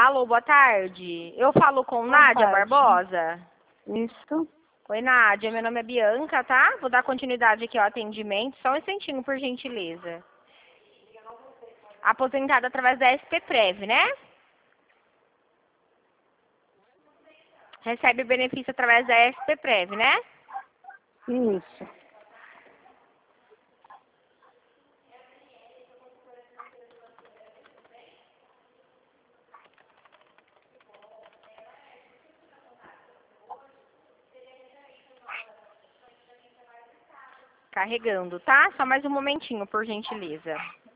Alô, boa tarde. Eu falo com Boa Nádia tarde. Barbosa. Isso. Oi, Nádia. Meu nome é Bianca, tá? Vou dar continuidade aqui ao atendimento. Só um instantinho, por gentileza. Aposentada através da SPPrev, né? Recebe benefício através da SPPrev, né? Isso. Carregando, tá? Só mais um momentinho, por gentileza.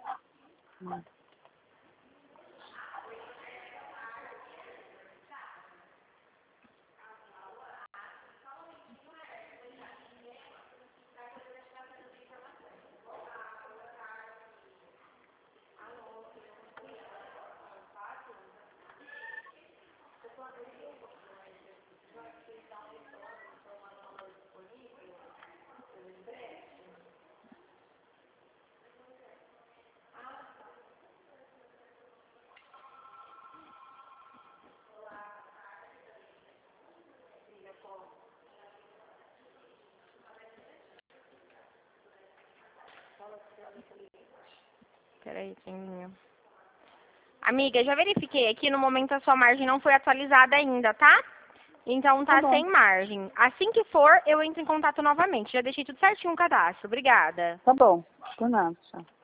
Peraí, tem... Amiga, já verifiquei aqui, no momento a sua margem não foi atualizada ainda, tá? Então Tá tá bom. sem margem. Assim que for, eu entro em contato novamente. Já deixei tudo certinho o cadastro. Obrigada. Tá bom. Por nada, tchau.